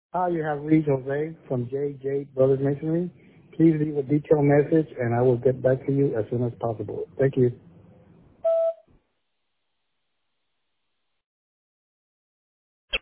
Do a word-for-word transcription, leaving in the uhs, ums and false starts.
Hi, you have reached Jose from J J Brothers Masonry. Please leave a detailed message, and I will get back to you as soon as possible. Thank you.